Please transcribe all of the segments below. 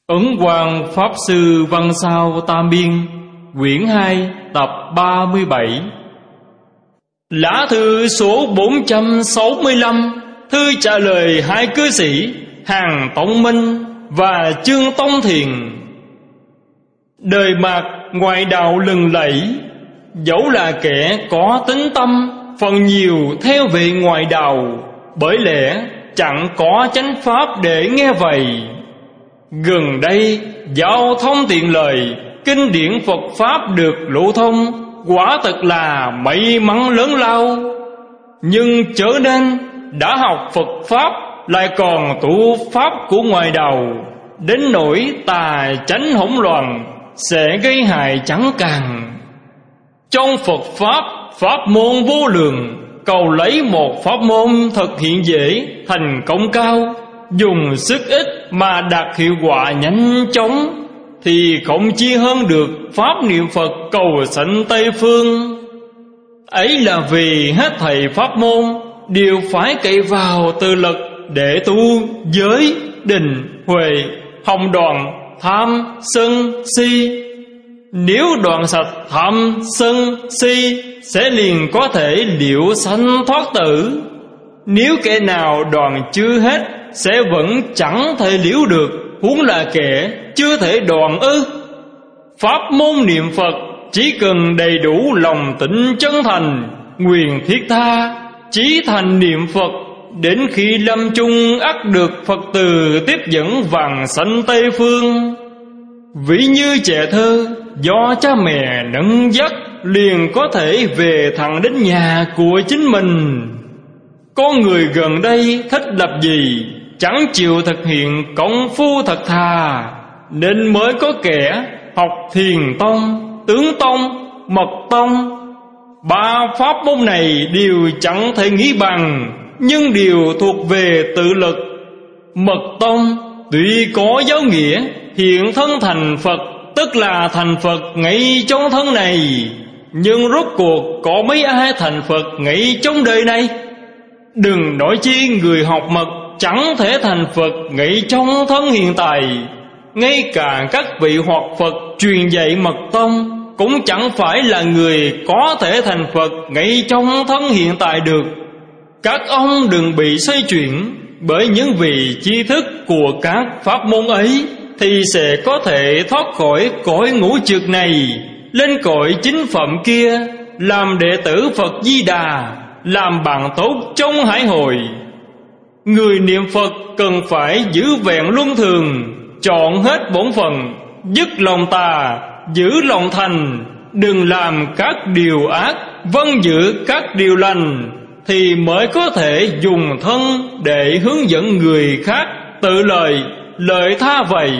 Ấn Quang Pháp Sư Văn Sao Tam Biên, quyển 2, tập 37. Lá thư số 465, thư trả lời hai cư sĩ Hàn Tông Minh và Trương Tông Thiền. Đời Mạt ngoại đạo lừng lẫy, dẫu là kẻ có tính tâm, phần nhiều theo vị ngoại đạo, bởi lẽ chẳng có chánh pháp để nghe vậy. Gần đây giao thông tiện lợi, kinh điển Phật Pháp được lưu thông, quả thật là may mắn lớn lao. Nhưng chớ nên đã học Phật Pháp lại còn tu Pháp của ngoại đạo, đến nỗi tà chánh hỗn loạn, sẽ gây hại chẳng càng. Trong Phật Pháp, pháp môn vô lượng, cầu lấy một pháp môn thực hiện dễ, thành công cao, dùng sức ít mà đạt hiệu quả nhanh chóng, thì không chi hơn được pháp niệm Phật cầu sanh Tây Phương. Ấy là vì hết thầy pháp môn đều phải cậy vào tự lực để tu giới, định, huệ, hồng đoạn, tham, sân, si. Nếu đoạn sạch tham, sân, si, sẽ liền có thể liễu sanh thoát tử. Nếu kẻ nào đoạn chưa hết, sẽ vẫn chẳng thể liễu được, huống là kẻ chưa thể đoạn ư? Pháp môn niệm Phật chỉ cần đầy đủ lòng tịnh chân thành, nguyện thiết tha, chí thành niệm Phật, đến khi lâm chung ắt được Phật từ tiếp dẫn vàng sanh Tây Phương. Ví như trẻ thơ do cha mẹ nâng dắt, liền có thể về thẳng đến nhà của chính mình. Có người gần đây thích lập gì, chẳng chịu thực hiện công phu thật thà, nên mới có kẻ học thiền tông, tướng tông, mật tông. Ba pháp môn này đều chẳng thể nghĩ bằng, nhưng đều thuộc về tự lực. Mật tông tuy có giáo nghĩa hiện thân thành Phật, tức là thành Phật ngay trong thân này, nhưng rốt cuộc có mấy ai thành Phật ngay trong đời này? Đừng nói chi người học mật chẳng thể thành Phật ngay trong thân hiện tại. Ngay cả các vị hoặc Phật truyền dạy mật tông cũng chẳng phải là người có thể thành Phật ngay trong thân hiện tại được. Các ông đừng bị xoay chuyển bởi những vị tri thức của các pháp môn ấy, thì sẽ có thể thoát khỏi cõi ngũ trược này, lên cõi chính phẩm kia, làm đệ tử Phật Di Đà, làm bạn tốt trong hải hội. Người niệm Phật cần phải giữ vẹn luân thường, chọn hết bổn phận, dứt lòng tà, giữ lòng thành, đừng làm các điều ác, vâng giữ các điều lành, thì mới có thể dùng thân để hướng dẫn người khác tự lợi tha vậy.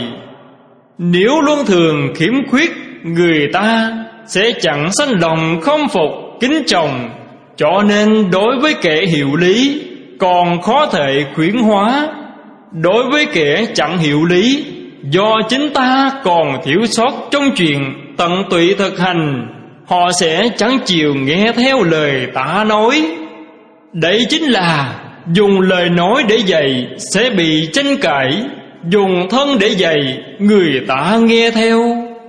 Nếu luân thường khiếm khuyết, người ta sẽ chẳng sanh lòng không phục kính trọng, cho nên đối với kẻ hiểu lý còn khó thể khuyến hóa. Đối với kẻ chẳng hiểu lý, do chính ta còn thiếu sót trong chuyện tận tụy thực hành, họ sẽ chẳng chịu nghe theo lời ta nói. Đấy chính là dùng lời nói để dạy sẽ bị tranh cãi, dùng thân để dạy người ta nghe theo.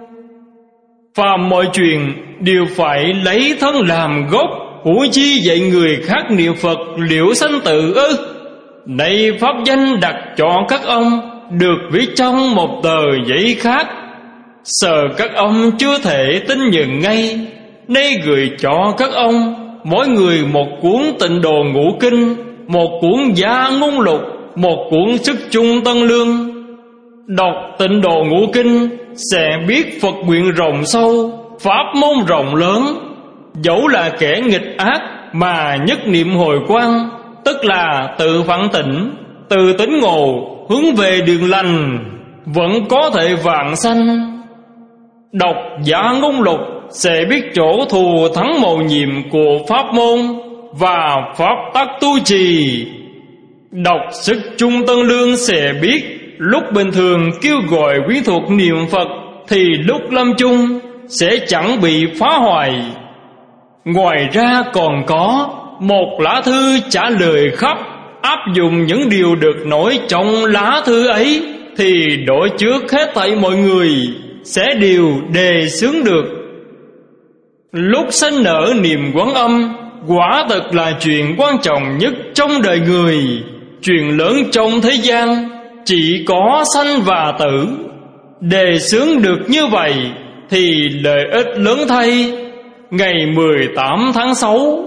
Phàm mọi chuyện đều phải lấy thân làm gốc, huống chi dạy người khác niệm Phật liễu sanh tử ư? Nay pháp danh đặt cho các ông được viết trong một tờ giấy khác, sợ các ông chưa thể tin nhận ngay, nay gửi cho các ông mỗi người một cuốn Tịnh Độ Ngũ Kinh, một cuốn Gia Ngôn Lục, một cuốn Sức Chung Tân Lương. Đọc Tịnh Độ Ngũ Kinh sẽ biết Phật nguyện rộng sâu, pháp môn rộng lớn. Dẫu là kẻ nghịch ác mà nhất niệm hồi quang, tức là tự phản tỉnh, tự tỉnh ngộ, hướng về đường lành, vẫn có thể vãng sanh. Đọc Gia Ngôn Lục sẽ biết chỗ thù thắng mầu nhiệm của pháp môn và pháp tắc tu trì. Đọc Sức Chung Tân Lương sẽ biết lúc bình thường kêu gọi quyến thuộc niệm Phật, thì lúc lâm chung sẽ chẳng bị phá hoại. Ngoài ra còn có một lá thư trả lời khắp, áp dụng những điều được nói trong lá thư ấy thì đổi trước hết thảy mọi người sẽ đều đề xướng được. Lúc sanh nở niềm Quán Âm quả thật là chuyện quan trọng nhất trong đời người. Chuyện lớn trong thế gian chỉ có sanh và tử. Đề xướng được như vậy thì lợi ích lớn thay. Ngày 18 tháng 6,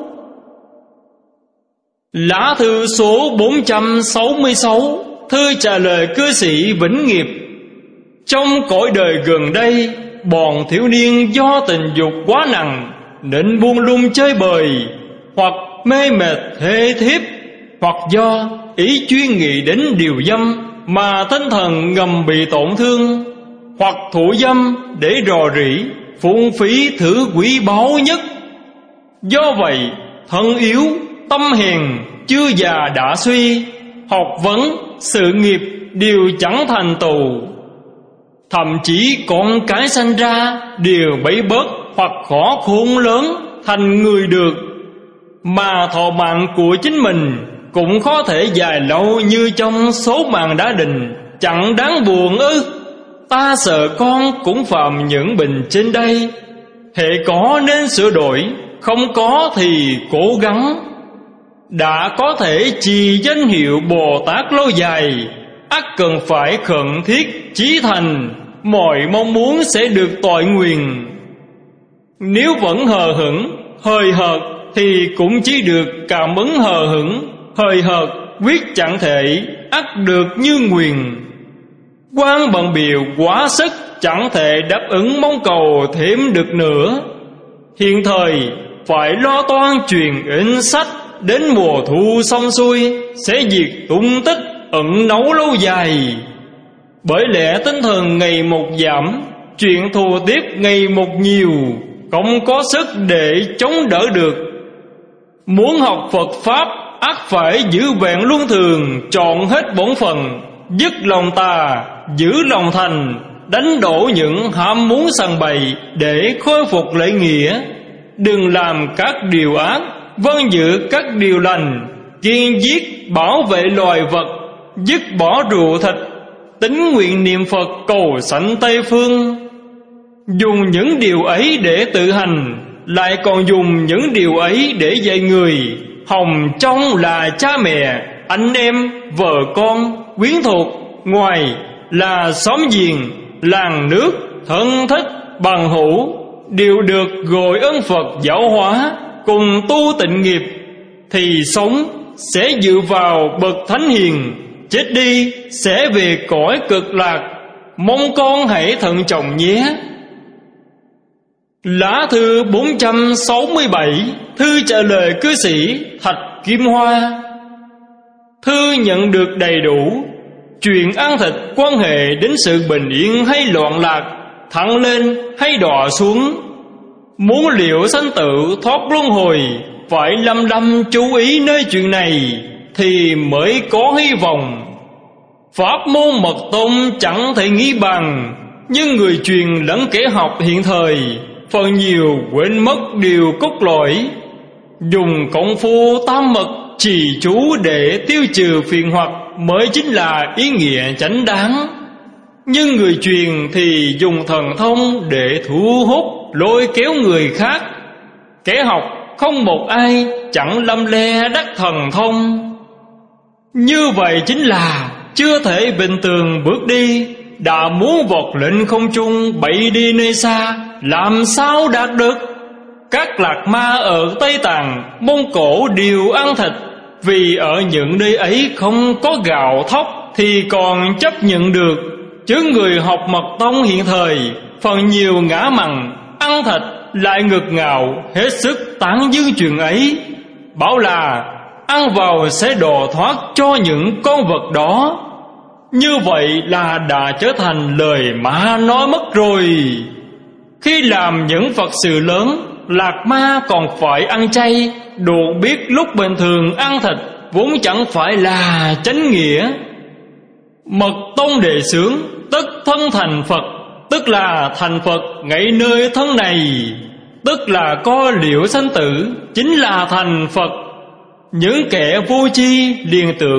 lá thư số 466, thư trả lời cư sĩ Vĩnh Nghiệp. Trong cõi đời gần đây, bọn thiếu niên do tình dục quá nặng nên buông lung chơi bời, hoặc mê mệt thê thiếp, hoặc do ý chuyên nghĩ đến điều dâm mà tinh thần ngầm bị tổn thương, hoặc thủ dâm để rò rỉ phung phí thứ quý báu nhất. Do vậy, thân yếu, tâm hèn, chưa già đã suy, học vấn, sự nghiệp đều chẳng thành tựu. Thậm chí con cái sanh ra đều bấy bớt hoặc khó khôn lớn thành người được, mà thọ mạng của chính mình cũng khó thể dài lâu như trong số mạng đã định. Chẳng đáng buồn ư? Ta sợ con cũng phạm những bệnh trên đây. Hệ có nên sửa đổi, không có thì cố gắng. Đã có thể trì danh hiệu Bồ Tát lâu dài, ắt cần phải khẩn thiết chí thành, mọi mong muốn sẽ được toại nguyền. Nếu vẫn hờ hững, hời hợt thì cũng chỉ được cảm ứng hờ hững, hời hợt, quyết chẳng thể ắt được như nguyền. Quan bận biểu quá sức, chẳng thể đáp ứng mong cầu thêm được nữa. Hiện thời phải lo toan truyền in sách, đến mùa thu xong xuôi sẽ diệt tung tích ẩn náu lâu dài. Bởi lẽ tinh thần ngày một giảm, chuyện thù tiếc ngày một nhiều, không có sức để chống đỡ được. Muốn học Phật Pháp ắt phải giữ vẹn luân thường, chọn hết bổn phận, dứt lòng tà, giữ lòng thành, đánh đổ những ham muốn sằng bậy để khôi phục lễ nghĩa. Đừng làm các điều ác, vâng giữ các điều lành, kiên giết bảo vệ loài vật, dứt bỏ rượu thịt, tín nguyện niệm Phật cầu sanh Tây Phương. Dùng những điều ấy để tự hành, lại còn dùng những điều ấy để dạy người. Hồng trong là cha mẹ, anh em, vợ con, quyến thuộc, ngoài là xóm giềng, làng nước, thân thích, bằng hữu, đều được gọi ơn Phật giáo hóa, cùng tu tịnh nghiệp, thì sống sẽ dự vào bậc thánh hiền, chết đi sẽ về cõi cực lạc. Mong con hãy thận trọng nhé. Lá thư 467, thư trả lời cư sĩ Thạch Kim Hoa. Thư nhận được đầy đủ. Chuyện ăn thịt quan hệ đến sự bình yên hay loạn lạc, thẳng lên hay đọa xuống. Muốn liệu sanh tử thoát luân hồi, phải lâm lâm chú ý nơi chuyện này thì mới có hy vọng. Pháp môn mật tông chẳng thể nghĩ bằng, nhưng người truyền lẫn kẻ học hiện thời phần nhiều quên mất điều cốt lõi. Dùng công phu tam mật trì chú để tiêu trừ phiền hoặc mới chính là ý nghĩa chánh đáng. Nhưng người truyền thì dùng thần thông để thu hút lôi kéo người khác. Kẻ học không một ai chẳng lâm le đắc thần thông. Như vậy chính là chưa thể bình thường bước đi, đã muốn vọt lên không trung bay đi nơi xa, làm sao đạt được? Các lạc ma ở Tây Tạng, Mông Cổ đều ăn thịt, vì ở những nơi ấy không có gạo thóc thì còn chấp nhận được. Chứ người học mật tông hiện thời phần nhiều ngã mặn, ăn thịt lại ngược ngạo, hết sức tán dương chuyện ấy, bảo là ăn vào sẽ độ thoát cho những con vật đó. Như vậy là đã trở thành lời ma nói mất rồi. Khi làm những Phật sự lớn, lạc ma còn phải ăn chay, đồ biết lúc bình thường ăn thịt vốn chẳng phải là chánh nghĩa. Mật tông đề xướng tức thân thành Phật, tức là thành Phật ngay nơi thân này, tức là có liễu sanh tử, chính là thành Phật. Những kẻ vô tri liền tưởng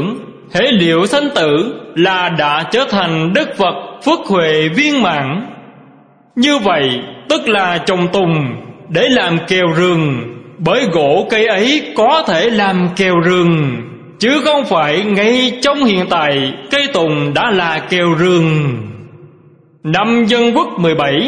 hễ liệu sanh tử là đã trở thành Đức Phật phước huệ viên mãn. Như vậy tức là trồng tùng để làm kèo rừng, bởi gỗ cây ấy có thể làm kèo rừng, chứ không phải ngay trong hiện tại cây tùng đã là kèo rừng. Năm Dân Quốc 17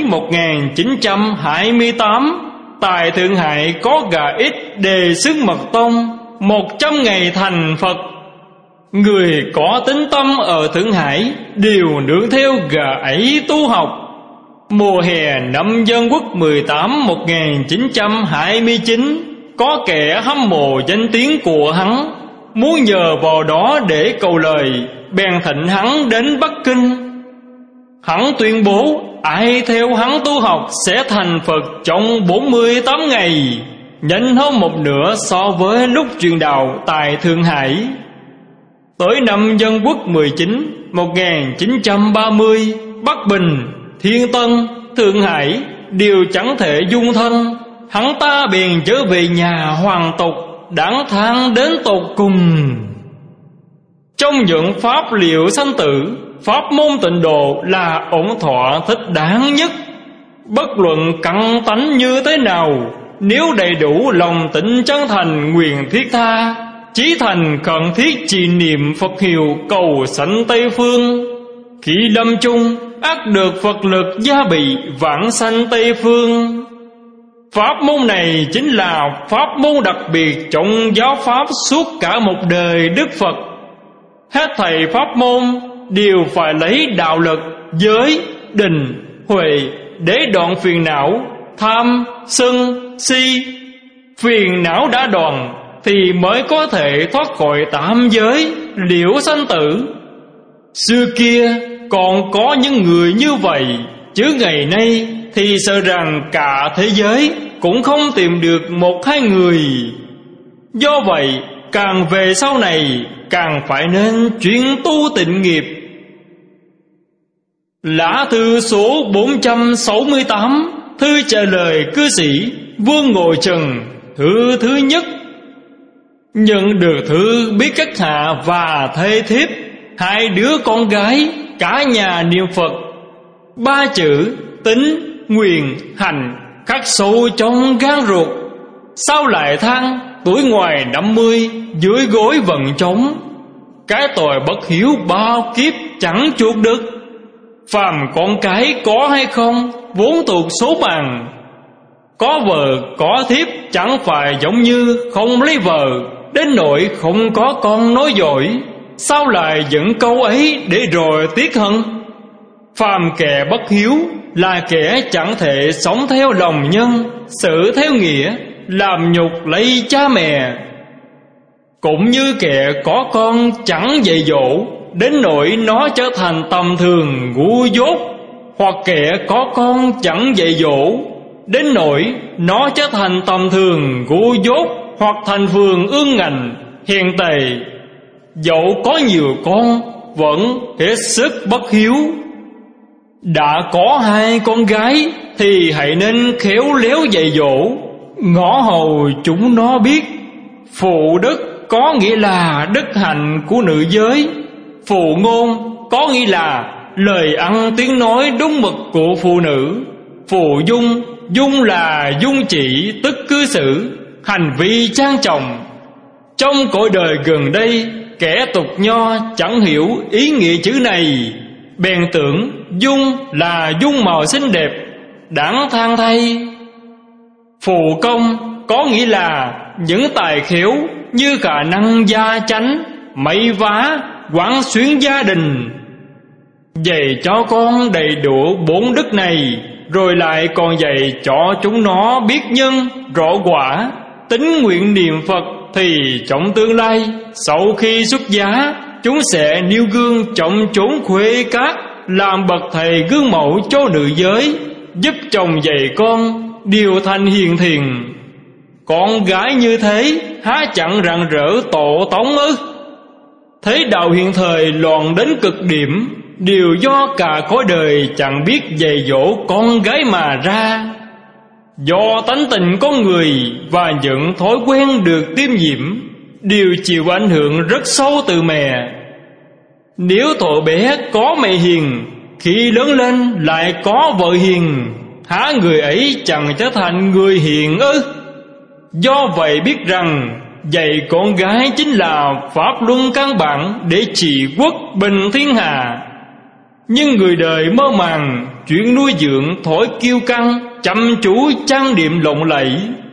1928, tại Thượng Hải có gà ít đề xướng mật tông 100 ngày thành Phật. Người có tín tâm ở Thượng Hải đều nương theo gà ấy tu học. Mùa hè năm Dân Quốc 18 1929, có kẻ hâm mộ danh tiếng của hắn, muốn nhờ vào đó để cầu lời, bèn thịnh hắn đến Bắc Kinh. Hắn tuyên bố ai theo hắn tu học sẽ thành Phật trong 48 ngày, nhanh hơn một nửa so với lúc truyền đạo tại Thượng Hải. Tới năm Dân Quốc 19 1930, Bắc Bình, Thiên Tân, Thượng Hải đều chẳng thể dung thân, hắn ta bèn trở về nhà hoàng tục, đáng than đến tột cùng. Trong những pháp liệu sanh tử, pháp môn tịnh độ là ổn thọ thích đáng nhất. Bất luận căn tánh như thế nào, nếu đầy đủ lòng tịnh chân thành nguyện thiết tha, chí thành khẩn thiết trì niệm Phật hiệu cầu sanh Tây Phương, khi lâm chung ắt được Phật lực gia bị vãng sanh Tây Phương. Pháp môn này chính là pháp môn đặc biệt trong giáo pháp suốt cả một đời Đức Phật. Hết thầy pháp môn đều phải lấy đạo lực, giới, định, huệ để đoạn phiền não, tham, sân, si. Phiền não đã đoạn thì mới có thể thoát khỏi tam giới, liễu sanh tử. Xưa kia còn có những người như vậy, chứ ngày nay thì sợ rằng cả thế giới cũng không tìm được một hai người. Do vậy càng về sau này càng phải nên chuyên tu tịnh nghiệp. Lã thư số 468, thư trả lời cư sĩ Vương Ngồi Trần, thư thứ nhất. Nhận được thư biết các hạ và thê thiếp, hai đứa con gái, cả nhà niệm Phật. Ba chữ tín, nguyện, hành khắc sâu trong gan ruột. Sao lại than tuổi ngoài 50, dưới gối vận trống. Cái tội bất hiếu bao kiếp chẳng chuộc được. Phàm con cái có hay không vốn thuộc số bằng. Có vợ có thiếp chẳng phải giống như không lấy vợ, đến nỗi không có con nối dõi. Sao lại dẫn câu ấy để rồi tiếc hận? Phàm kẻ bất hiếu là kẻ chẳng thể sống theo lòng nhân, xử theo nghĩa, làm nhục lấy cha mẹ. Cũng như kẻ có con chẳng dạy dỗ, đến nỗi nó trở thành tầm thường ngu dốt. Hoặc kẻ có con chẳng dạy dỗ, đến nỗi nó trở thành tầm thường ngu dốt, hoặc thành vườn ương ngạnh, hèn tệ. Dẫu có nhiều con vẫn hết sức bất hiếu. Đã có hai con gái thì hãy nên khéo léo dạy dỗ, ngõ hầu chúng nó biết. Phụ đức có nghĩa là đức hạnh của nữ giới. Phụ ngôn có nghĩa là lời ăn tiếng nói đúng mực của phụ nữ. Phụ dung, dung là dung chỉ tức cư xử, hành vi trang trọng. Trong cõi đời gần đây, kẻ tục nho chẳng hiểu ý nghĩa chữ này, bèn tưởng dung là dung màu xinh đẹp, đáng than thay. Phụ công có nghĩa là những tài khéo như khả năng gia chánh, may vá, quán xuyến gia đình. Dạy cho con đầy đủ bốn đức này, rồi lại còn dạy cho chúng nó biết nhân, rõ quả, tín nguyện niệm Phật, thì trong tương lai sau khi xuất giá, chúng sẽ nêu gương trong chốn khuê cát, làm bậc thầy gương mẫu cho nữ giới, giúp chồng dạy con điều thành hiền thiện. Con gái như thế há chẳng rạng rỡ tổ tống ư? Thế đạo hiện thời loạn đến cực điểm, đều do cả cõi đời chẳng biết dạy dỗ con gái mà ra. Do tánh tình con người và những thói quen được tiêm nhiễm, đều chịu ảnh hưởng rất sâu từ mẹ, Nếu thuở bé có mẹ hiền, khi lớn lên lại có vợ hiền, há người ấy chẳng trở thành người hiền ư? Do vậy biết rằng dạy con gái chính là pháp luân căn bản để trị quốc bình thiên hạ. Nhưng người đời mơ màng, chuyện nuôi dưỡng thói kiêu căng, chăm chú trang điểm lộng lẫy.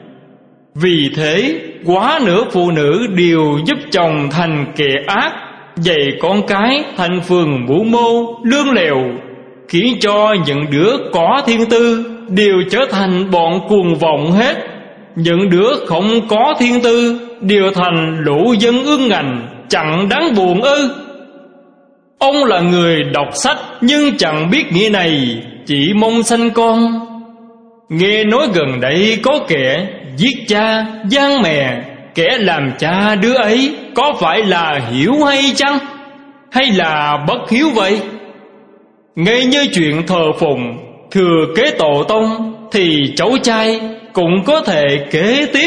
Vì thế quá nửa phụ nữ đều giúp chồng thành kẻ ác, dạy con cái thành phường mưu mô lương lèo, khiến cho những đứa có thiên tư đều trở thành bọn cuồng vọng hết. Những đứa không có thiên tư đều thành lũ dân ương ngạnh, chẳng đáng buồn ư? Ông là người đọc sách nhưng chẳng biết nghĩa này, chỉ mong sanh con. Nghe nói gần đây có kẻ giết cha giang mẹ, kẻ làm cha đứa ấy có phải là hiểu hay chăng, hay là bất hiếu vậy? Ngay như chuyện thờ phụng thừa kế tổ tông thì cháu trai cũng có thể kế tiếp.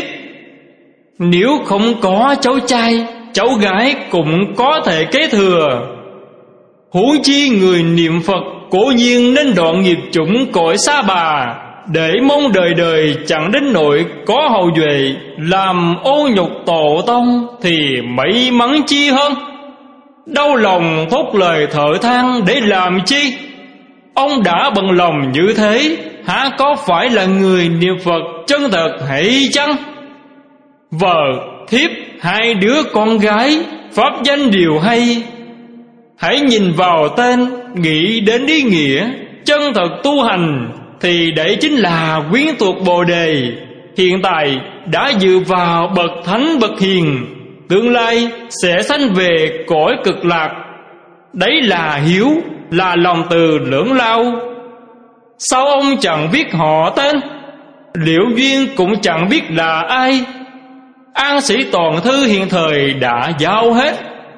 Nếu không có cháu trai, cháu gái cũng có thể kế thừa. Huống chi người niệm Phật cố nhiên nên đoạn nghiệp chủng cõi xa bà, để mong đời đời chẳng đến nỗi có hậu duệ làm ô nhục tổ tông thì may mắn chi hơn. Đau lòng thốt lời thở than để làm chi? Ông đã bận lòng như thế, há có phải là người niệm Phật chân thật hay chăng? Vợ, thiếp, hai đứa con gái, pháp danh đều hay. Hãy nhìn vào tên, nghĩ đến ý nghĩa, chân thật tu hành, thì đấy chính là quyến thuộc Bồ Đề. Hiện tại đã dự vào bậc thánh bậc hiền, tương lai sẽ sanh về cõi cực lạc. Đấy là hiếu, là lòng từ lưỡng lao. Sao ông chẳng biết họ tên? Liễu Duyên cũng chẳng biết là ai. An sĩ toàn thư hiện thời đã giao hết.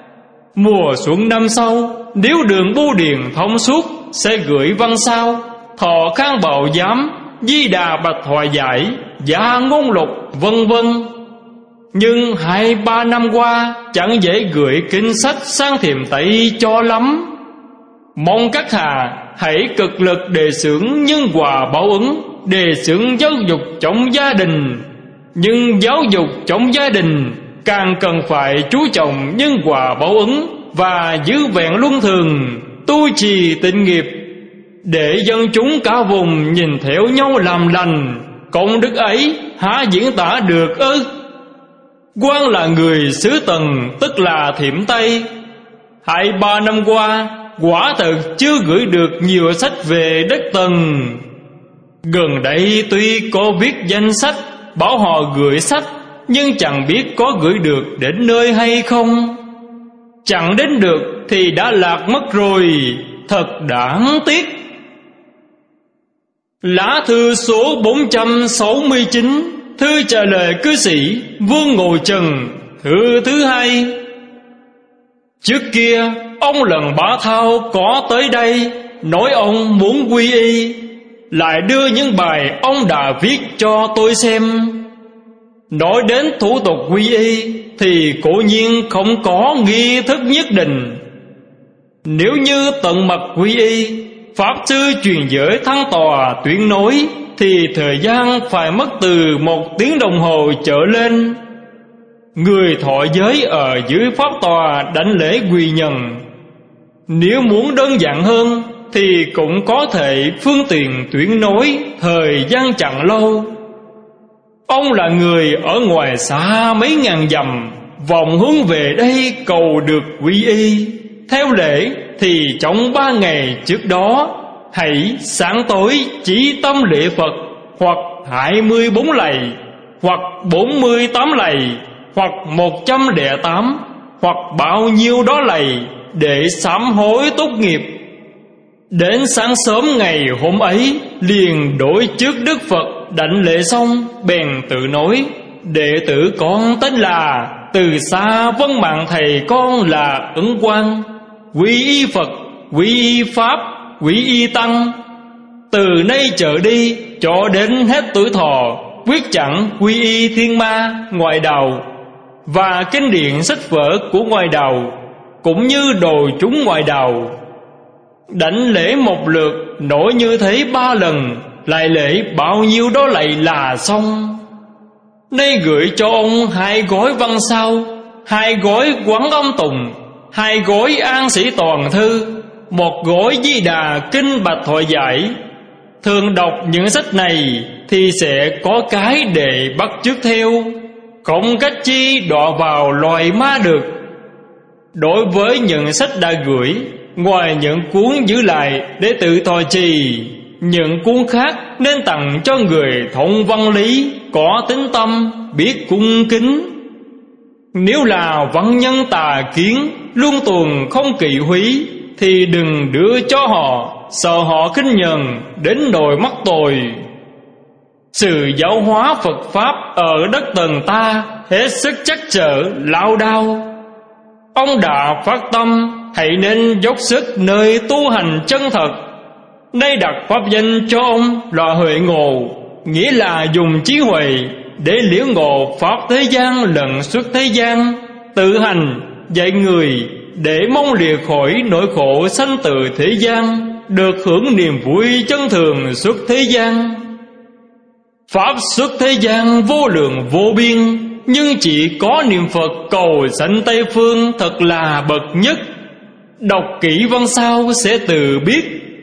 Mùa xuân năm sau, nếu đường bưu điện thông suốt, sẽ gửi văn sao Thọ Khang Bảo Giám, Di Đà Bạch Thoại Giải, Gia Ngôn Lục, vân vân. Nhưng 2-3 năm qua chẳng dễ gửi kinh sách sang thiềm Tây cho lắm. Mong các hạ hãy cực lực đề xướng nhân quả báo ứng, đề xướng giáo dục trong gia đình. Nhưng giáo dục trong gia đình càng cần phải chú trọng nhân quả báo ứng và giữ vẹn luân thường, tu trì tịnh nghiệp, để dân chúng cả vùng nhìn theo nhau làm lành. Công đức ấy há diễn tả được ư? Quan là người xứ Tần, tức là thiểm Tây. 2-3 năm qua quả thực chưa gửi được nhiều sách về đất Tần. Gần đây tuy có viết danh sách bảo họ gửi sách, nhưng chẳng biết có gửi được đến nơi hay không. Chẳng đến được thì đã lạc mất rồi, thật đáng tiếc. Lá thư số 469, thư trả lời cư sĩ Vương Ngộ Trần, thư thứ 2. Trước kia ông Lần Bá Thao có tới đây, nói ông muốn quy y, lại đưa những bài ông đã viết cho tôi xem. Nói đến thủ tục quy y thì cố nhiên không có nghi thức nhất định. Nếu như tận mật quy y, pháp sư truyền giới thăng tòa tuyên nói, thì thời gian phải mất từ 1 tiếng đồng hồ trở lên. Người thọ giới ở dưới pháp tòa đánh lễ quy nhận. Nếu muốn đơn giản hơn thì cũng có thể phương tiện tuyên nói, thời gian chẳng lâu. Ông là người ở ngoài xa mấy ngàn dặm, vọng hướng về đây cầu được quy y. Theo lễ thì trong 3 ngày trước đó, hãy sáng tối chỉ tâm lễ Phật, hoặc 24 lạy, hoặc 48 lạy, hoặc 108, hoặc bao nhiêu đó lạy, để sám hối tốt nghiệp. Đến sáng sớm ngày hôm ấy, liền đối trước Đức Phật đảnh lễ xong, bèn tự nói: đệ tử con tên là, từ xa vâng mạng thầy con là Ứng Quang, quy y Phật, quy y Pháp, quy y Tăng. Từ nay trở đi cho đến hết tuổi thọ, quyết chẳng quy y thiên ma ngoại đạo và kinh điển sách vở của ngoại đạo, cũng như đồ chúng ngoài đào. Đảnh lễ một lượt nổi như thế 3 lần, lại lễ bao nhiêu đó lạy là xong. Nay gửi cho ông 2 gói văn sao, 2 gói Quán Âm Tùng, 2 gói An Sĩ Toàn Thư, 1 gói Di Đà Kinh Bạch Thoại Giải. Thường đọc những sách này thì sẽ có cái để bắt chước theo, không cách chi đọa vào loài ma được. Đối với những sách đã gửi, ngoài những cuốn giữ lại để tự thọ trì, những cuốn khác nên tặng cho người thông văn lý, có tín tâm, biết cung kính. Nếu là văn nhân tà kiến, luôn tuồng không kỵ húy, thì đừng đưa cho họ, sợ họ khinh nhờn đến nỗi mắc tội. Sự giáo hóa Phật Pháp ở đất Tần ta hết sức trắc trở lao đao. Ông đã phát tâm, hãy nên dốc sức nơi tu hành chân thật. Nay đặt pháp danh cho ông là Huệ Ngộ, nghĩa là dùng trí huệ để liễu ngộ pháp thế gian lẫn xuất thế gian, tự hành dạy người để mong lìa khỏi nỗi khổ sanh tử thế gian, được hưởng niềm vui chân thường xuất thế gian. Pháp xuất thế gian vô lượng vô biên, nhưng chỉ có niệm Phật cầu sanh Tây Phương thật là bậc nhất. Đọc kỹ văn sao sẽ tự biết.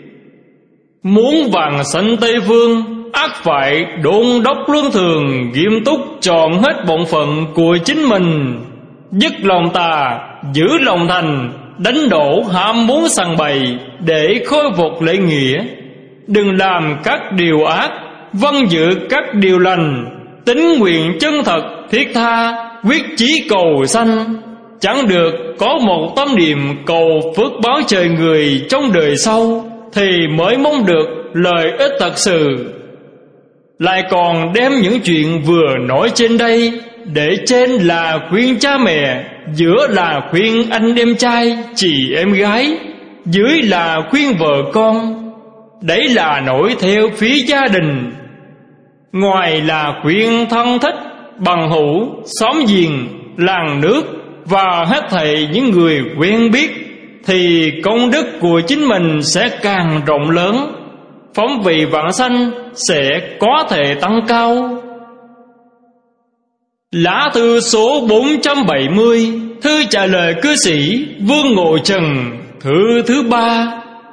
Muốn vàng sanh Tây Phương, ắt phải đôn đốc luân thường, nghiêm túc tròn hết bổn phận của chính mình, dứt lòng tà, giữ lòng thành, đánh đổ ham muốn sằng bày để khôi phục lễ nghĩa. Đừng làm các điều ác, vâng giữ các điều lành, tín nguyện chân thật thiết tha, quyết chí cầu sanh. Chẳng được có một tâm niệm cầu phước báo trời người trong đời sau, thì mới mong được lợi ích thật sự. Lại còn đem những chuyện vừa nói trên đây, để trên là khuyên cha mẹ, giữa là khuyên anh em trai, chị em gái, dưới là khuyên vợ con. Đấy là nổi theo phía gia đình. Ngoài là khuyên thân thích, bằng hữu, xóm giềng, làng nước và hết thảy những người quen biết, thì công đức của chính mình sẽ càng rộng lớn, phóng vị vãng sanh sẽ có thể tăng cao. Lá thư số 470, thư trả lời cư sĩ Vương Ngộ Trần, thư thứ 3.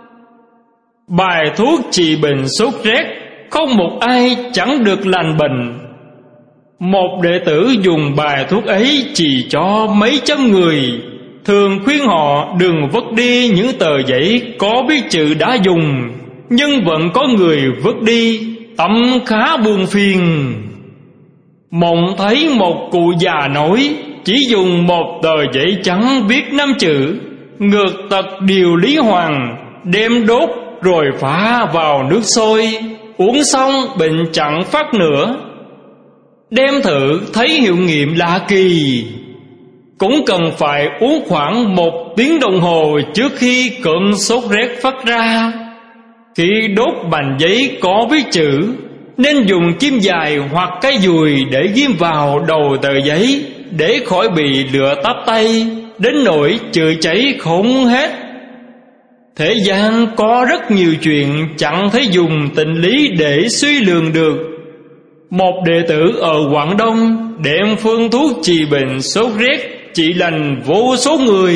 Bài thuốc trị bệnh sốt rét, không một ai chẳng được lành bệnh. Một đệ tử dùng bài thuốc ấy chỉ cho mấy trăm người, thường khuyên họ đừng vứt đi những tờ giấy có viết chữ đã dùng, nhưng vẫn có người vứt đi, tâm khá buồn phiền. Mộng thấy một cụ già nói, chỉ dùng một tờ giấy trắng viết 5 chữ: ngược tật điều lý hoàng, đem đốt rồi phá vào nước sôi, uống xong bệnh chẳng phát nữa. Đem thử thấy hiệu nghiệm lạ kỳ. Cũng cần phải uống khoảng 1 tiếng đồng hồ trước khi cơn sốt rét phát ra. Khi đốt mảnh giấy có viết chữ, nên dùng kim dài hoặc cái dùi để ghim vào đầu tờ giấy, để khỏi bị lửa táp tay, đến nỗi chữa cháy không hết. Thế gian có rất nhiều chuyện chẳng thấy dùng tình lý để suy lường được. Một đệ tử ở Quảng Đông đem phương thuốc trị bệnh sốt rét trị lành vô số người.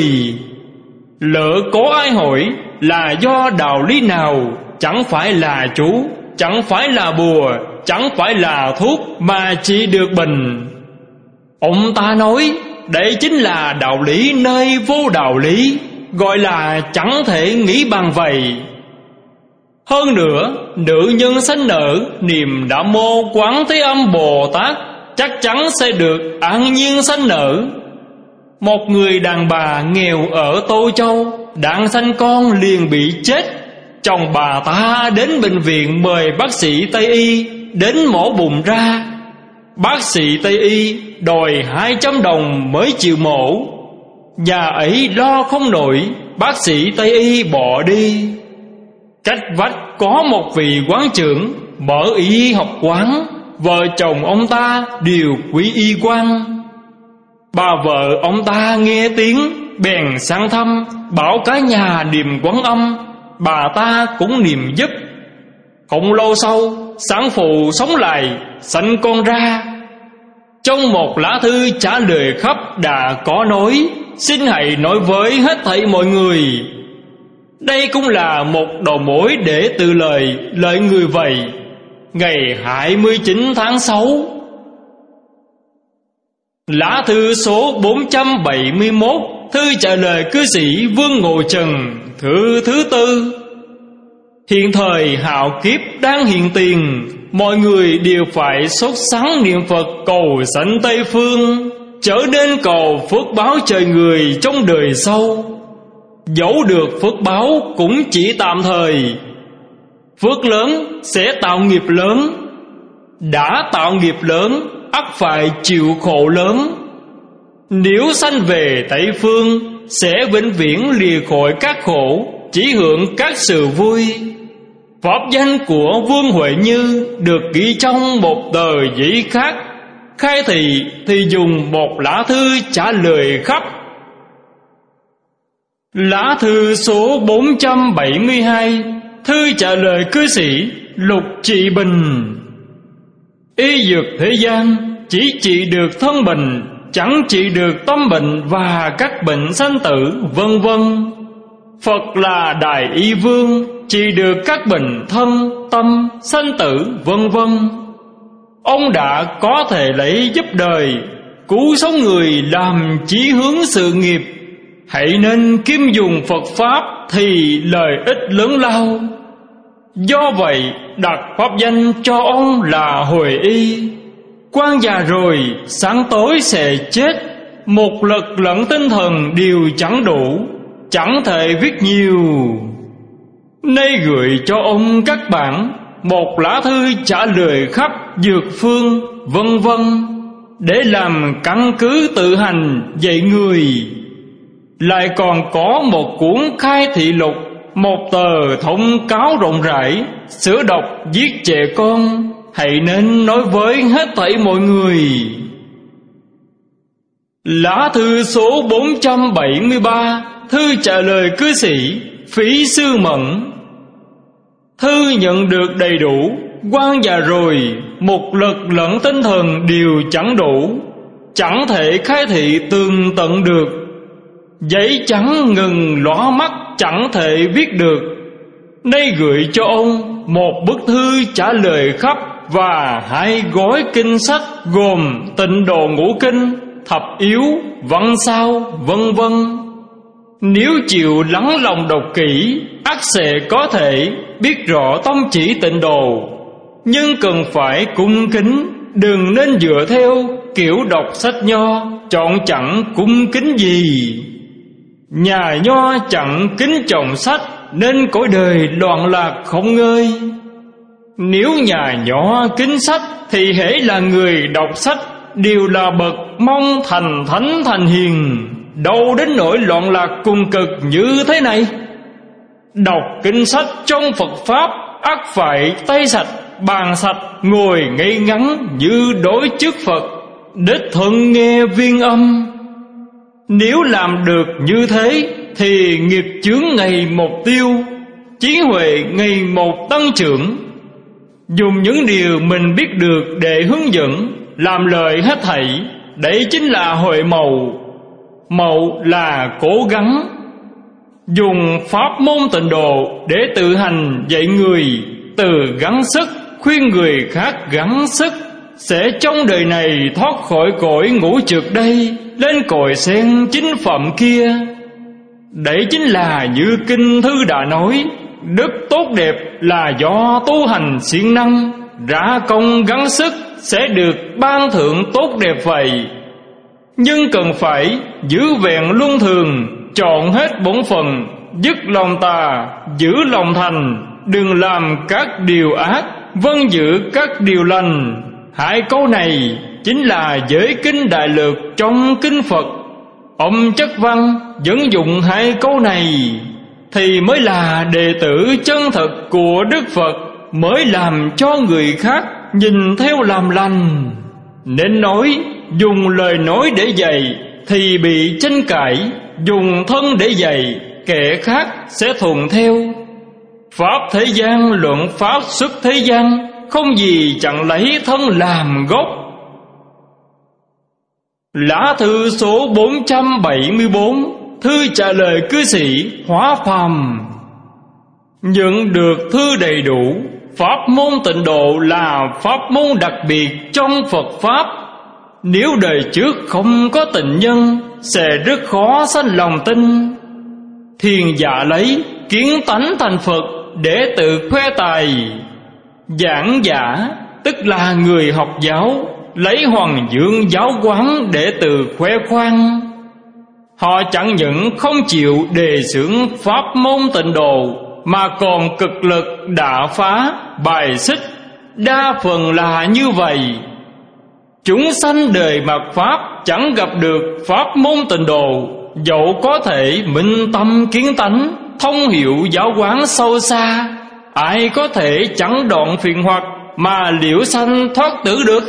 Lỡ có ai hỏi là do đạo lý nào, chẳng phải là chú, chẳng phải là bùa, chẳng phải là thuốc mà trị được bệnh. Ông ta nói đây chính là đạo lý nơi vô đạo lý, gọi là chẳng thể nghĩ bằng vậy. Hơn nữa, nữ nhân sanh nở niềm Nam Mô Quán Thế Âm Bồ Tát chắc chắn sẽ được an nhiên sanh nở. Một người đàn bà nghèo ở Tô Châu đang sanh con liền bị chết. Chồng bà ta đến bệnh viện mời bác sĩ Tây Y đến mổ bụng ra. Bác sĩ Tây Y đòi 200 đồng mới chịu mổ. Nhà ấy lo không nổi, bác sĩ Tây Y bỏ đi. Cách vách có một vị quán trưởng mở y học quán, vợ chồng ông ta đều quý y quan. Bà vợ ông ta nghe tiếng bèn sang thăm, bảo cả nhà niệm Quán Âm, bà ta cũng niệm giúp. Không lâu sau, sản phụ sống lại, sanh con ra. Trong một lá thư trả lời khắp đã có nói: xin hãy nói với hết thảy mọi người. Đây cũng là một đầu mối để tự lợi người vậy. Ngày 29 tháng 6, lá thư số 471, thư trả lời cư sĩ Vương Ngộ Trần, thư thứ tư. Hiện thời hạo kiếp đang hiện tiền, mọi người đều phải sốt sắng niệm Phật cầu sanh Tây Phương, trở nên cầu phước báo trời người trong đời sau. Dẫu được phước báo cũng chỉ tạm thời. Phước lớn sẽ tạo nghiệp lớn, đã tạo nghiệp lớn ắt phải chịu khổ lớn. Nếu sanh về Tây Phương, sẽ vĩnh viễn lìa khỏi các khổ, chỉ hưởng các sự vui. Pháp danh của Vương Huệ Như được ghi trong một tờ giấy khác, khai thị thì dùng một lá thư trả lời khắp. Lá thư số 472, thư trả lời cư sĩ Lục Trị Bình. Y dược thế gian chỉ trị được thân bệnh, chẳng trị được tâm bệnh và các bệnh sanh tử vân vân. Phật là Đại Y Vương, trị được các bệnh thân, tâm, sanh tử vân vân. Ông đã có thể lấy giúp đời, cứu sống người làm chí hướng sự nghiệp. Hãy nên kim dùng Phật Pháp thì lợi ích lớn lao. Do vậy đặt pháp danh cho ông là Huệ Y. Quan già rồi sáng tối sẽ chết, một lực lẫn tinh thần đều chẳng đủ, chẳng thể viết nhiều. Nay gửi cho ông các bạn một lá thư trả lời khắp dược phương vân vân, để làm căn cứ tự hành dạy người. Lại còn có một cuốn khai thị lục, một tờ thông cáo rộng rãi, sửa đọc giết trẻ con. Hãy nên nói với hết thảy mọi người. Lá thư số 473, thư trả lời cư sĩ Phí Sư Mẫn. Thư nhận được đầy đủ, quan già rồi, một lực lẫn tinh thần đều chẳng đủ, chẳng thể khai thị tường tận được. Giấy trắng ngừng lóa mắt, chẳng thể viết được. Nay gửi cho ông một bức thư trả lời khắp và 2 gói kinh sách gồm Tịnh Độ Ngũ Kinh, Thập Yếu, Văn Sao vân vân. Nếu chịu lắng lòng đọc kỹ, ắt sẽ có thể biết rõ tông chỉ Tịnh Độ. Nhưng cần phải cung kính, đừng nên dựa theo kiểu đọc sách nho chọn chẳng cung kính gì. Nhà nho chẳng kính trọng sách, nên cõi đời loạn lạc không ngơi. Nếu nhà nho kính sách, thì hễ là người đọc sách đều là bậc mong thành thánh thành hiền, đâu đến nỗi loạn lạc cùng cực như thế này. Đọc kinh sách trong Phật Pháp, ắt phải tay sạch, bàn sạch, ngồi ngay ngắn như đối trước Phật, đích thân nghe viên âm. Nếu làm được như thế, thì nghiệp chướng ngày một tiêu, trí huệ ngày một tăng trưởng. Dùng những điều mình biết được để hướng dẫn, làm lợi hết thảy, đấy chính là huệ mậu. Mậu là cố gắng. Dùng pháp môn Tịnh Độ để tự hành dạy người, từ gắng sức khuyên người khác gắng sức, sẽ trong đời này thoát khỏi cõi ngũ trượt đây, lên cội sen chính phẩm kia. Đấy chính là như kinh thư đã nói, đức tốt đẹp là do tu hành siêng năng, rã công gắng sức sẽ được ban thưởng tốt đẹp vậy. Nhưng cần phải giữ vẹn luân thường, chọn hết bổn phận, dứt lòng tà, giữ lòng thành, đừng làm các điều ác, vâng giữ các điều lành. 2 câu này chính là giới kinh đại lược trong kinh Phật. Ông Chất Văn dẫn dụng 2 câu này thì mới là đệ tử chân thật của Đức Phật, mới làm cho người khác nhìn theo làm lành. Nên nói dùng lời nói để dạy thì bị tranh cãi, dùng thân để dạy, kẻ khác sẽ thuận theo. Pháp thế gian luận pháp xuất thế gian, không gì chẳng lấy thân làm gốc. Lá thư số 474, thư trả lời cư sĩ Hóa Phàm. Nhận được thư đầy đủ. Pháp môn tịnh độ là pháp môn đặc biệt trong Phật Pháp. Nếu đời trước không có tịnh nhân, sẽ rất khó sanh lòng tin. Thiền giả lấy kiến tánh thành Phật để tự khoe tài. Giảng giả tức là người học giáo, lấy Hoàng Dương giáo quán để tự khoe khoang. Họ chẳng những không chịu đề xướng pháp môn tịnh độ, mà còn cực lực đả phá, bài xích. Đa phần là như vậy. Chúng sanh đời mạt Pháp chẳng gặp được pháp môn tịnh độ, dẫu có thể minh tâm kiến tánh, thông hiểu giáo quán sâu xa, ai có thể chẳng đoạn phiền hoặc mà liễu sanh thoát tử được.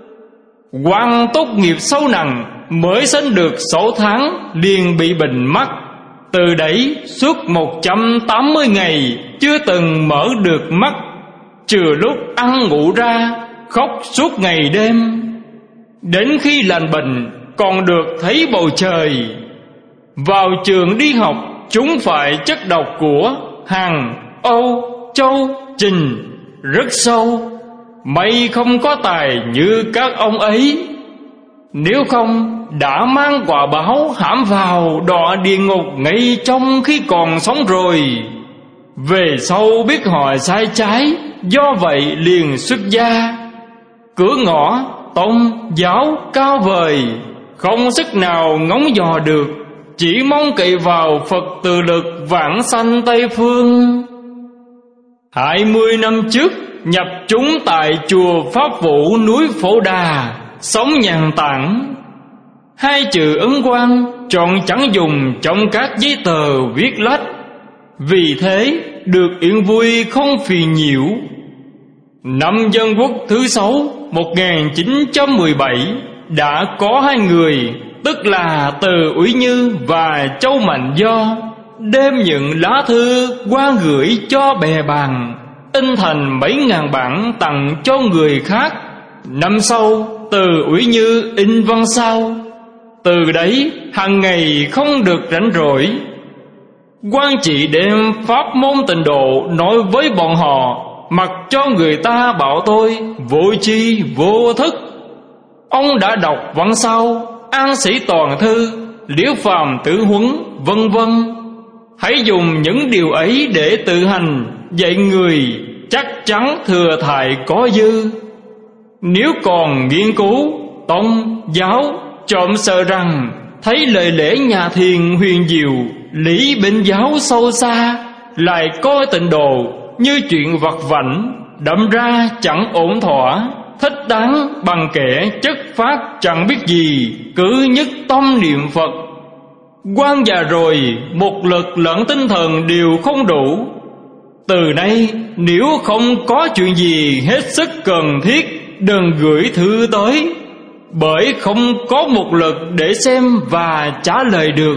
Quan tốt nghiệp sâu nặng, mới sanh được 6 tháng liền bị bệnh mắt. Từ đấy suốt 180 ngày chưa từng mở được mắt, trừ lúc ăn ngủ ra khóc suốt ngày đêm. Đến khi lành bệnh còn được thấy bầu trời. Vào trường đi học chúng phải chất độc của Hàn, Âu, Châu, Trình rất sâu. May không có tài như các ông ấy, nếu không đã mang quả báo hãm vào đọa địa ngục ngay trong khi còn sống rồi. Về sau biết hỏi sai trái, do vậy liền xuất gia. Cửa ngõ tôn giáo cao vời, không sức nào ngóng dò được, chỉ mong cậy vào Phật từ lực vãng sanh Tây Phương. 20 năm trước nhập chúng tại chùa Pháp Vũ núi Phổ Đà, sống nhàn tản. 2 chữ ấn quan chọn chẳng dùng trong các giấy tờ viết lách, vì thế được yên vui không phiền nhiễu. Năm Dân Quốc thứ 6 1917 đã có 2 người, tức là Từ Ủy Như và Châu Mạnh Do, đem những lá thư qua gửi cho bè bạn, in thành mấy ngàn bản tặng cho người khác. Năm sau Từ Ủy Như in văn sao. Từ đấy hàng ngày không được rảnh rỗi, quan trị đem pháp môn tịnh độ nói với bọn họ, mặc cho người ta bảo tôi vô tri vô thức. Ông đã đọc văn sao, An Sĩ Toàn Thư, Liễu Phàm Tử Huấn, vân vân. Hãy dùng những điều ấy để tự hành dạy người, chắc chắn thừa thải có dư. Nếu còn nghiên cứu tông giáo, trộm sợ rằng thấy lời lẽ nhà thiền huyền diệu, lý bên giáo sâu xa, lại coi tịnh độ như chuyện vặt vãnh, đâm ra chẳng ổn thỏa, thích đáng bằng kẻ chất phát chẳng biết gì, cứ nhất tâm niệm Phật. Quan già rồi, một lực lẫn tinh thần đều không đủ. Từ nay nếu không có chuyện gì hết sức cần thiết, đừng gửi thư tới, bởi không có một lực để xem và trả lời được.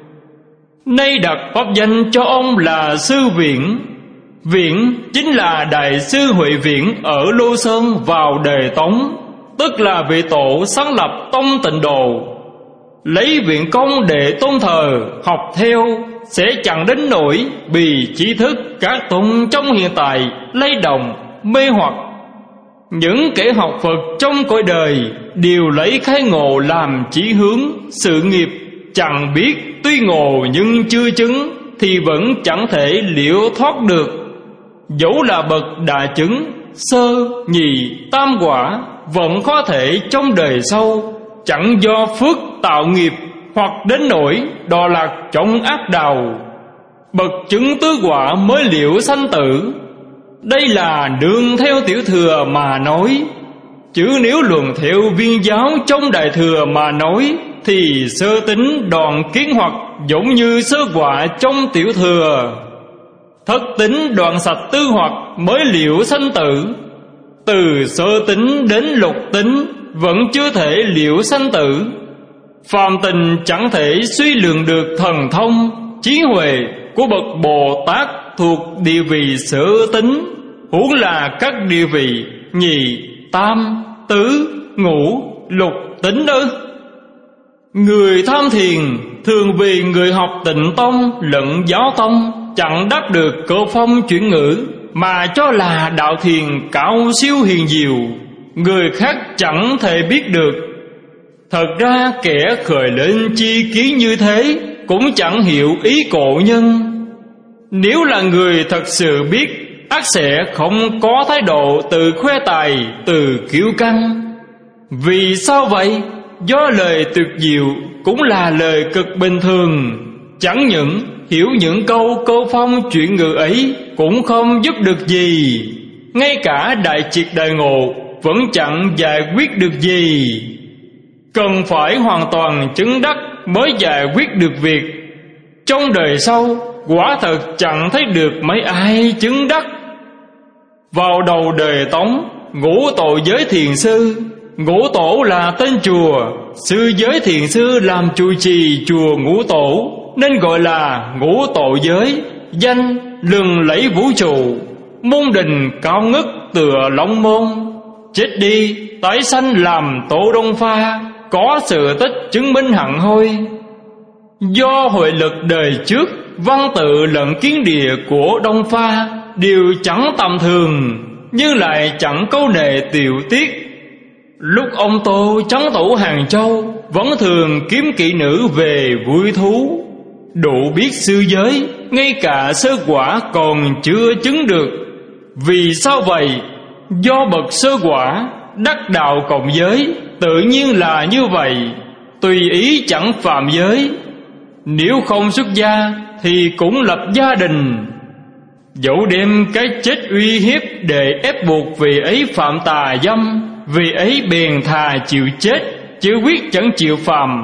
Nay đặt pháp danh cho ông là Sư Viễn. Viễn chính là Đại sư Huệ Viễn ở Lô Sơn vào đời Tống, tức là vị tổ sáng lập tông tịnh độ. Lấy viện công để tôn thờ, học theo, sẽ chẳng đến nỗi bị trí thức các tôn trong hiện tại lay động, mê hoặc. Những kẻ học Phật trong cõi đời đều lấy khai ngộ làm chí hướng sự nghiệp, chẳng biết tuy ngộ nhưng chưa chứng thì vẫn chẳng thể liễu thoát được. Dẫu là bậc đại chứng, sơ, nhị, tam quả, vẫn có thể trong đời sau chẳng do phước tạo nghiệp, hoặc đến nỗi đọa lạc trong ác đạo. Bậc chứng tứ quả mới liễu sanh tử. Đây là nương theo tiểu thừa mà nói, chứ nếu luận theo viên giáo trong đại thừa mà nói, thì sơ tính đoạn kiến hoặc giống như sơ quả trong tiểu thừa. Thất tính đoạn sạch tư hoặc mới liễu sanh tử. Từ sơ tính đến lục tính vẫn chưa thể liễu sanh tử. Phàm tình chẳng thể suy lượng được thần thông trí huệ của bậc Bồ Tát thuộc địa vị sở tính, huống là các địa vị nhị, tam, tứ, ngũ, lục tính ư? Người tham thiền thường vì người học Tịnh Tông lẫn Giáo Tông chẳng đắc được cơ phong chuyển ngữ, mà cho là đạo thiền cao siêu hiền diệu, người khác chẳng thể biết được. Thật ra kẻ khởi lên chi kiến như thế cũng chẳng hiểu ý cổ nhân. Nếu là người thật sự biết, ắt sẽ không có thái độ tự khoe tài, tự kiêu căng. Vì sao vậy? Do lời tuyệt diệu cũng là lời cực bình thường, chẳng những hiểu những câu phong chuyện ngữ ấy cũng không giúp được gì, ngay cả đại triệt đại ngộ vẫn chẳng giải quyết được gì. Cần phải hoàn toàn chứng đắc mới giải quyết được việc. Trong đời sau quả thật chẳng thấy được mấy ai chứng đắc. Vào đầu đời Tống, Ngũ Tổ Giới Thiền Sư, Ngũ Tổ là tên chùa, sư giới thiền sư làm trụ trì chùa Ngũ Tổ, nên gọi là Ngũ Tổ Giới, danh lừng lẫy vũ trụ, môn đình cao ngất tựa Long Môn. Chết đi tái sanh làm Tổ Đông Pha, có sự tích chứng minh hẳn hoi. Do huệ lực đời trước, văn tự lẫn kiến địa của Đông Pha đều chẳng tầm thường, nhưng lại chẳng câu nệ tiểu tiết. Lúc ông Tô trấn thủ Hàng Châu, vẫn thường kiếm kỹ nữ về vui thú. Đủ biết sư giới, ngay cả sơ quả còn chưa chứng được. Vì sao vậy? Do bậc sơ quả đắc đạo cộng giới, tự nhiên là như vậy, tùy ý chẳng phạm giới. Nếu không xuất gia thì cũng lập gia đình, dẫu đem cái chết uy hiếp để ép buộc vì ấy phạm tà dâm, vì ấy bèn thà chịu chết, chứ quyết chẳng chịu phàm.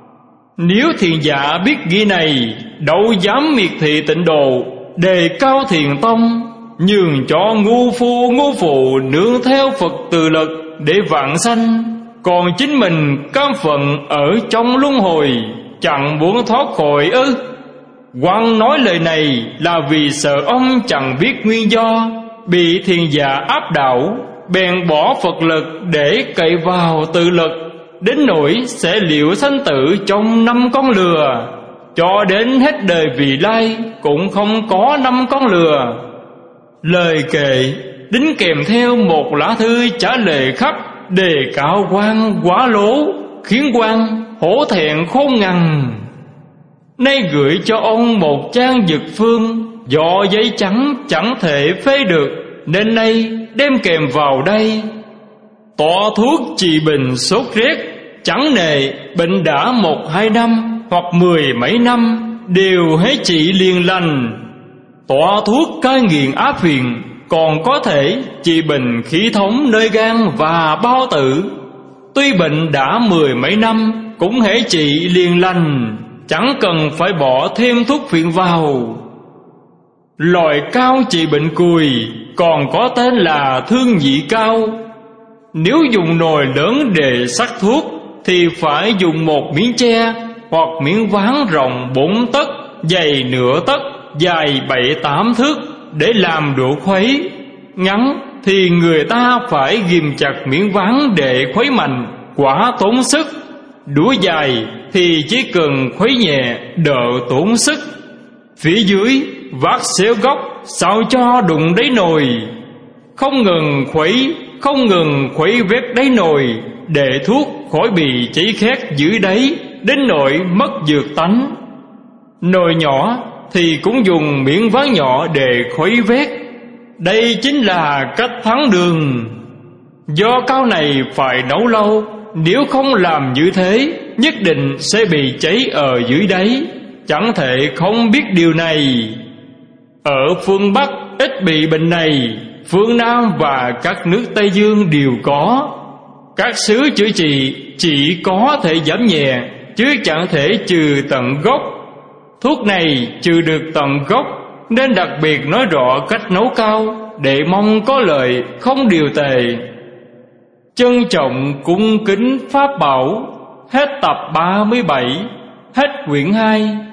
Nếu thiền giả biết nghĩa này, đâu dám miệt thị tịnh độ, đề cao thiền tông, nhường cho ngu phu ngu phụ nương theo Phật từ lực để vãng sanh, còn chính mình cam phận ở trong luân hồi, chẳng muốn thoát khỏi ư? Quang nói lời này là vì sợ ông chẳng biết nguyên do, bị thiền giả áp đảo, bèn bỏ Phật lực để cậy vào tự lực, đến nỗi sẽ liệu sanh tử trong 5 con lừa, cho đến hết đời vị lai cũng không có 5 con lừa. Lời kệ đính kèm theo một lá thư trả lời khắp, đề cao quan quá lố, khiến quan hổ thẹn khôn ngằn. Nay gửi cho ông một trang dực phương, do giấy trắng chẳng thể phê được, nên nay đem kèm vào đây. Tỏ thuốc trị bệnh sốt rét, chẳng nề bệnh đã 1-2 năm hoặc 10 mấy năm, đều hết trị liền lành. Tỏ thuốc cai nghiện áp phiền, còn có thể trị bệnh khí thống nơi gan và bao tử. Tuy bệnh đã 10 mấy năm cũng hễ trị liền lành, chẳng cần phải bỏ thêm thuốc phiện vào. Loại cao trị bệnh cùi còn có tên là thương nhị cao. Nếu dùng nồi lớn để sắc thuốc thì phải dùng một miếng tre hoặc miếng ván rộng 4 tấc, dày nửa tấc, dài 7-8 thước để làm độ khuấy. Ngắn thì người ta phải ghim chặt miếng ván để khuấy mạnh, quả tốn sức. Đũa dài thì chỉ cần khuấy nhẹ, đỡ tốn sức. Phía dưới vác xéo góc sao cho đụng đáy nồi, không ngừng khuấy vét đáy nồi, để thuốc khỏi bị cháy khét dưới đáy, đến nỗi mất dược tánh. Nồi nhỏ thì cũng dùng miếng ván nhỏ để khuấy vét. Đây chính là cách thắng đường. Do cao này phải nấu lâu, nếu không làm như thế nhất định sẽ bị cháy ở dưới đáy, chẳng thể không biết điều này. Ở phương Bắc ít bị bệnh này, phương Nam và các nước Tây Dương đều có. Các xứ chữa trị chỉ có thể giảm nhẹ, chứ chẳng thể trừ tận gốc. Thuốc này trừ được tận gốc, nên đặc biệt nói rõ cách nấu cao, để mong có lợi không điều tệ. Trân trọng cung kính pháp bảo, Hết tập 37. Hết quyển 2.